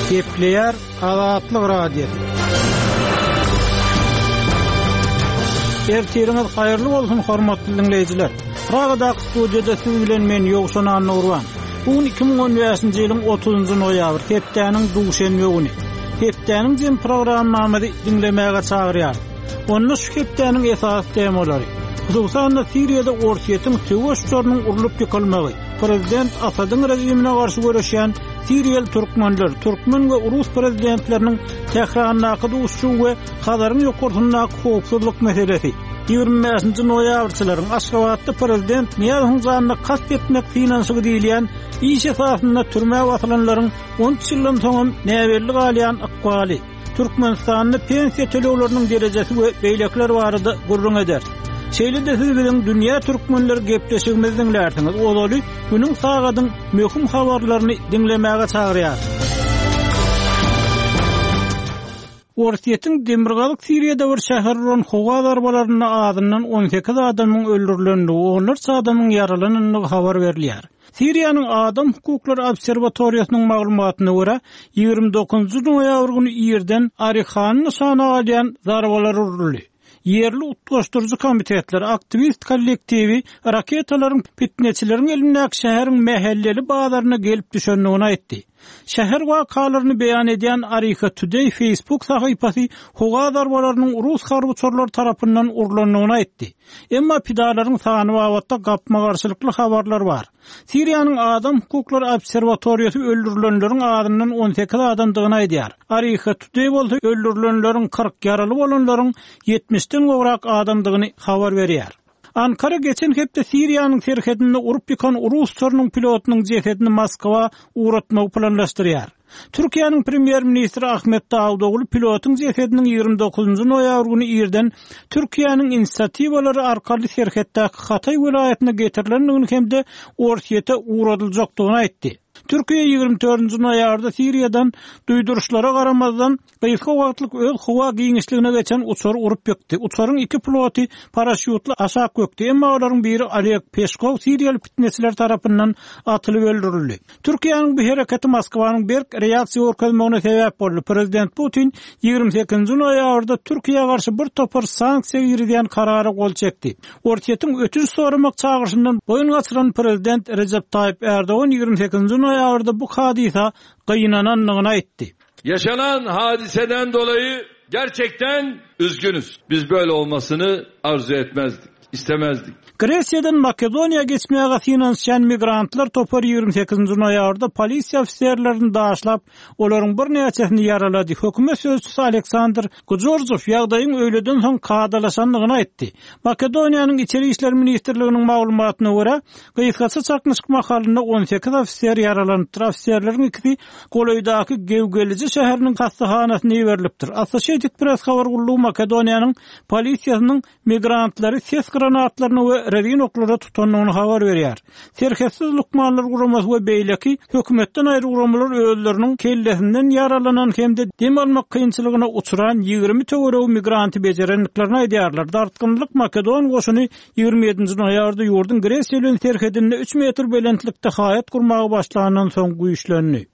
Gepleyer Azatlyk Radio. Ertiriniz hayırlı bolsun hormatly dinleyijiler. Ragadak studiyada siz bilen men Ýogşan Nurwan. Bugün 2015-nji ýylyň 30-njy noýabr, hepdeniň duşen ýögüni. Hepdeniň jem programmamy dinlemäge çagyrýar. Onu şu hepdeniň esas temalary. Hususan Siriýada ortaýetin töweşçörüniň urulup ýykylmagy, prezident Asadyň rejimine garşy görüşýän Siriýal türkmenler, türkmen we urus prezidentleriniň Tehrandaky duşşu we Hazaryň ýokurtyndaky howpsuzlyk meselesi. 25-nji noýabrçylaryň Aşgabatda prezident Niýazy Huzanyny kast etmek finansygy diýilen iş esasynda türme wasylanlaryň 10 ýyldan soň näberlik alýan ykbaly Türkmenistanyň pensiýa tölegleriniň derejesi we beýlekler barada gurrun eder. Şeýle-de siz bilen dünýä türkmenleri gepleşigimizi dinlersiňiz. Olaly günüň sagadyň möhüm habarlaryny dinlemäge çagyrýar. Ortaýetiň Demirgalyk Siriýada bir şäherden howa darbalaryny adyndan 18 adamyň öldürilenligi, onlarca adamyň yaralanynyny habar berilýär. Siriýanyň Adam Hukuklary Obserwatoriýasynyň maglumatyna görä 29-njy noýabr güni ýerden Arihany nyşana alýan darbalar uruly. Yerli utgaşdyrjy komitetler, aktivist kollektivi raketalaryň fitneçileriň elindäki şäheriň mahalleli bazaryna gelip düşenligini aýtdy. Şäher wakalaryny beýan edýän Ariha Today Facebook sahypasy howa darbalarynyň Rus harbyçylary tarapyndan urulanlygyny aýtdy. Emma pidalaryň sany wagtda gapma garşylykly habarlar bar. Siriýanyň Adam Hukuklary Obserwatoriýasy öldürilenleriň adyndan 18 adamdygyny aýdýar. Ariha Today bolsa öldürilenleriň 40 yaraly bolanlaryň 70-den gowrak adamdygyny habar berýär. Ankara geçen hepde Siriýanyň serhedinde urup ýykan Rus uçarynyň pilotunyň jesedini Moskwa uğratmagy planlaşdyrýar. Türkiýanyň premier ministri Ahmet Davudoglu pilotun jesediniň 29-njy noýabr güni ýerden Türkiýanyň inisiatiwalary arkaly serheddäki Hatay welaýatyna getirilendigini hemde ortaýeta uğradyljakdygyny aýtdy. Türkiýe 24-nji noýabrda Siriýadan duýduruşlara garamazdan beýle wagtlyk öz howa giňişligine geçen uçar urup ýykdy. Uçaryň 2 piloty paraşutly aşağı kökdi, emma olaryň biri Oleg Peshkov Siriýal fitneçiler tarapyndan atylyp öldürildi. Türkiýanyň bu hereketi Moskwanyň berk reaksiýa görkezmegine sebäp boldy. Prezident Putin 28-nji noýabrda Türkiýe garşy bir topar sanksiýa ýerden karary gol çekdi. Ortaýetiň ötüş soramak çağrışyndan boyun gaçyran prezident Recep Tayyip Erdoğan 28-nji noýabrda bu hadisa gynananlygyny aýtdy. Yaşanan hadiseden dolayı gerçekten üzgünüz. Biz böyle olmasını arzu etmezdik, istemezdik. Gresiýadan Makedoniýa geçmäge finansiýan migrantlar topar 28-nji noýabrda polisiýa ofisiýerlerini daşlap, olaryň bir näçesini yaralady. Hökümet sözçüsü Aleksandr Kujorjov ýagdaýyň öýleden soň kadalaşanlygyny aýtdy. Makedoniýanyň içeri işler ministrliginiň maglumatyna görä, gyýytkasy çakmyşyk mahalynda 18 ofisiýer yaralanyp, ofisiýerleriň ikisi Goloýdaky Gewgeliji şäheriniň hastahanasyna ýeberilipdir. Associated Press habar gullugy Makedoniýanyň polisiýasynyň migrantlary ses granatlaryny we redin oklara tutanlygyny habar berýär. Serhessiz lukmanlar guramasy we beýleki hökümetden aýry guramalar özleriniň kellesinden yaralanan hemde dem almak kynçylygyna uçuran 20 töwerew migranty bejerenliklerini aýdýarlar. Dartgynlyk Makedon goşuny 27-nji noýabrda ýurdun Gresiýa serhedinde 3 metr belentlikde haýat gurmagy başlanandan soň güýçlendi.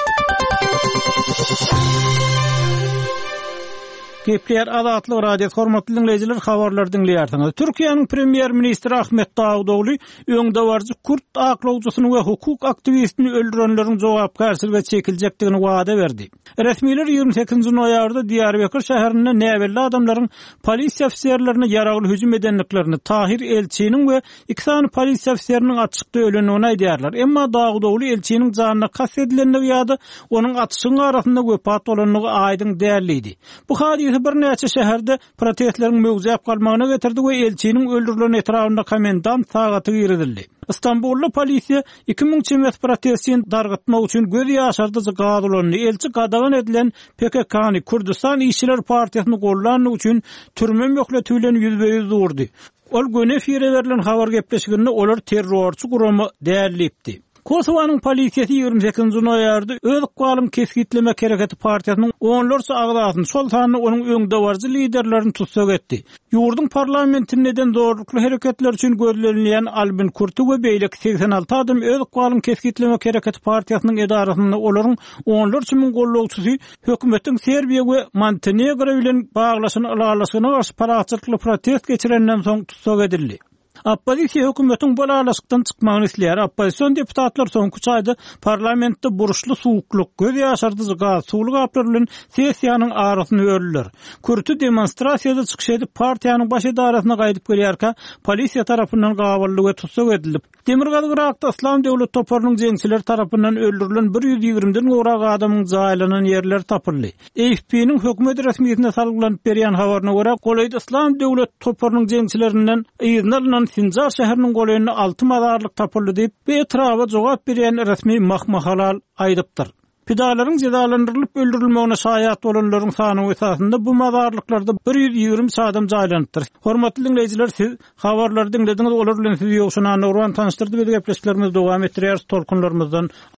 Gepleyer Azatlyk Radio hormatly dinleyijiler, habarlar dinleýärsiňiz. Türkiýanyň premier ministri Ahmet Davudoglu öňde barjy Kürt aklawçysyny we hukuk aktivistini öldürenleriň jogapkärçiligiне çekiljekdigini wada berdi. Resmiler 28-nji noýabrda Diyarbakır şäherinde näberli adamlaryň polisiýa ofisiýerlerine ýaraly hüjüm edenliklerini, Tahir Elçiniň we 2 sany polisiýa ofisiýeriniň atışykda ölenligini aýdýarlar. Emma Davudoglu Elçiniň janyna kast edilenligi ýa-da onuň atyşyň arasynda göpat bolanlygy aýdyň däldi. Bu hadisa bir näçe şäherde protestleriň mögzäp galmagyna getirdi we elçiniň öldürilen etrafynda komendant sagaty giridildi. İstanbullu polisiýa 2000 çemet protestini dargatmak üçin göz ýaşardyjy gadylandy. Elçi gadagan edilen PKK-ny Kurdistan İşçiler Partiýasyny gollanmak üçin türme möhletülen ýüzbeýüz durdy. Ol göne fire berilen habar gepleşiginde olar terrorçy guramy dälipdi. Kosovanyň polisiýeti 28 noýarda öz galym keskitleme hereketi partiýasynyň onlarça agdasyny sol tanyny onuň öňünde barjy liderlerini tutsak etdi. Ýurdun parlamentininden zorlukly hereketler üçin gözlenilýän Albin Kurtu we beýleki 86 adam öz galym keskitleme hereketi partiýasynyň edarasyny olaryň onlarça ming gollawçysy hökümetiň Serbiýa we Montenegro bilen baglaşyny alalasyna garşy paraçylykly protest geçirenden soň tutsak edildi. Oppozisiýa hökümetiň bu alaşykdan çykmagyny isleýär. Oppozisiýon deputatlar soňky çaýda parlamentde buruşly suwukluk, göz ýaşardyjy gaz, suwly gaplar bilen sessiýanyň arasyny ördiler. Kurtu demonstrasiýada çykyş edip partiýanyň baş edarasyna gaýdyp gelýärkä, polisiýa tarapyndan gabully we tutsak edildi. Demirgazyk Irakda Islam döwlet toparynyň jeňçiler tarapyndan öldürilen 120-den gowrak adamyň jaýlanan ýerler tapyldy. AFP-niň hökümet resmiýetine salgylanyp berýän habaryna görä, Goleýda Islam döwlet toparynyň jeňçilerinden izin alynan Sinjar şäheriniň goleýyny 6 mazarlyk tapyldy diýip bu etrafa jogap berýän resmi mahmahalal aýdypdyr. Pidalaryň cezalandyrylyp öldürilmegine şaýat bolanlaryň sany esasında bu mazarlyklarda 120 adam jaýlanypdyr. Hormatly dinleýijiler, siz habarlary dinlediňiz, olar bilen sizi ýokşunan Nurwan tanıştyrdy we gepleşiklerimiz dowam etdirýär tolkunlarymyzdan.